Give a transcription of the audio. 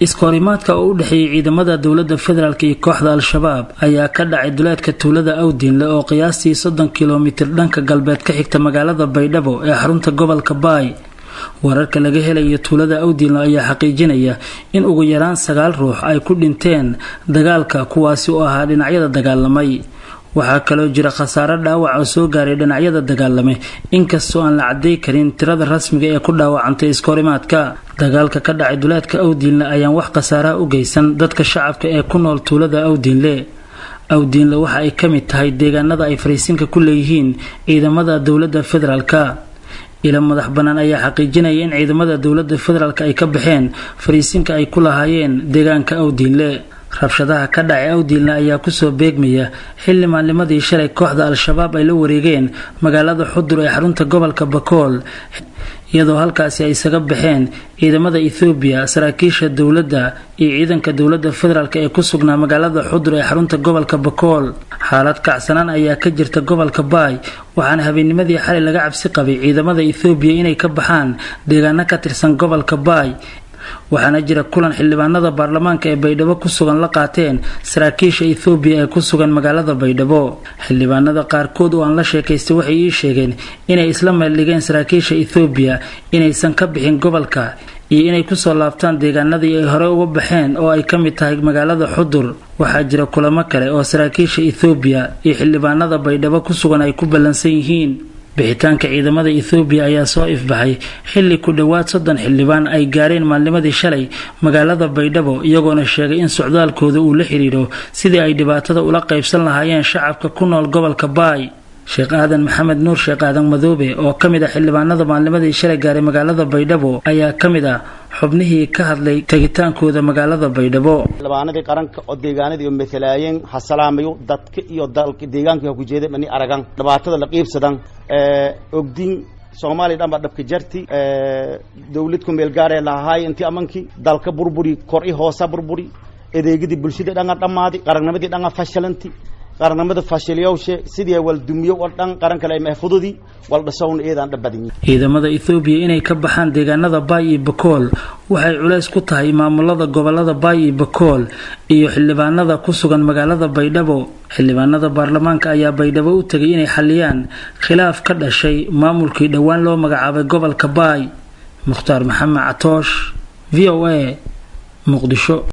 iskoorimaadka oo u dhaxeeyay ciidamada dawladda federaalka iyo kooxda al-shabaab ayaa ka dhacay duleedka tuulada Awdiinle oo qiyaastii 30 kiiloomitir dhanka galbeed ka xigta magaalada Baydhabo ee xarunta gobolka Baay. wararka laga helay tuulada Awdiinle ayaa xaqiijinaya in ugu yaraan 9 ruux ay ku dhinteen dagaalka kuwaasi oo ahaa dhinacyada dagaalamay. waxaa kaloo jira khasaare dhaawac oo soo gaaray dhinacyada dagaalamay inkastoo aan la cadeey karin tirada rasmiga ee ku dhaawacantay iskoorimaadka. dagaalka ka dhacay duleedka Awdiinle ayaan wax khasaare u geysan dadka shacabka ee ku nool tuulada Awdiinle. Awdiinle waxa ay kamid tahay deegaanada ay fariisinka ku leeyihiin ciidamada dawladda federaalka. ila madax banaan ayaa xaqiijinaya in ciidamada dawladda federaalka ay ka baxeen fariisinka ay ku lahaayeen deegaanka Awdiinle. rabshadaha ka dhacay Awdiinle ayaa ku soo beegmaya xilli maalnimadii shalay kooxda al-shabaab ay la wareegeen magaalada Xudur ee xarunta gobolka Bakool, iyadoo halkaasi ay isaga baxeen ciidamada Ethiopia, saraakiisha dawladda iyo ciidanka dawladda federaalka ee ku sugnaa magaalada Xudur ee xarunta gobolka Bakool. xaalad kacsanaan ayaa ka jirta gobolka Baay, waxaana habeennimadii xalay laga cabsi qabay ciidamada Ethiopia inay ka baxaan deegaano ka tirsan gobolka Baay. waxaana jira kulan xildhibaanada baarlamaanka ee Baydhabo ku sugan la qaateen saraakiisha Ethiopia ee ku sugan magaalada Baydhabo. xildhibaanada qaarkood oo aan la sheekaystay waxay ii sheegeen inay isla meel dhigeen saraakiisha Ethiopia inaysan ka bixin gobolka iyo inay ku soo laabtaan deegaanadii ay hore uga baxeen oo ay ka mid tahay magaalada Xudur. waxaa jira kulamo kale oo saraakiisha Ethiopia iyo xildhibaanada Baydhabo ku sugan ay ku ballansan yihiin. bixitaanka ciidamada Ethiopia ayaa soo ifbaxay xilli ku dhawaad 30 xildhibaan ay gaareen maalnimadii shalay magaalada Baydhabo, iyagoona sheegay in socdaalkooda uu la xiriiro sidii ay dhibaatada ula qaybsan lahaayeen shacabka ku nool gobolka Baay. Sheekh Aadan Maxamed Nuur Sheekh Aadan Madoobe oo kamid ah xildhibaanada maalnimadii shalay gaaray magaalada Baydhabo ayaa kamid ah xubnihii ka hadlay tagitaankooda magaalada Baydhabo. xildhibaanadii qaranka oo deegaanadii oo metelayeen hasalaamayo dadka iyo dalka deegaanka ku jeeday mani aragan dhibaatada la qiibsadan ogdin Soomaaliya dhanba dhabka jarti dawlad ku meel gaar ah lahaay intii amankii dalka burburi kor i hoosa burburi adeegidii bulshada dhanka dhamaadi qarannimadii dhanka fashalanti qaranimada fashiliyowshe sidii wal dumiyo oo dhan qaran kale ay mahfududi wal dhasoon eedan dhabadin. ciidamada Ethiopia inay ka baxaan deegaanada Baay iyo Bakool waxay culays ku tahay maamulada gobolada Baay iyo Bakool iyo xildhibaanada ku sugan magaalada Baydhabo. xildhibaanada baarlamaanka ayaa Baydhabo u tagay inay xaliyaan khilaaf ka dhashay maamulkii dhawaan loo magacaabay gobolka Baay. Mukhtaar Maxamed Catoosh, VOA, Muqdisho.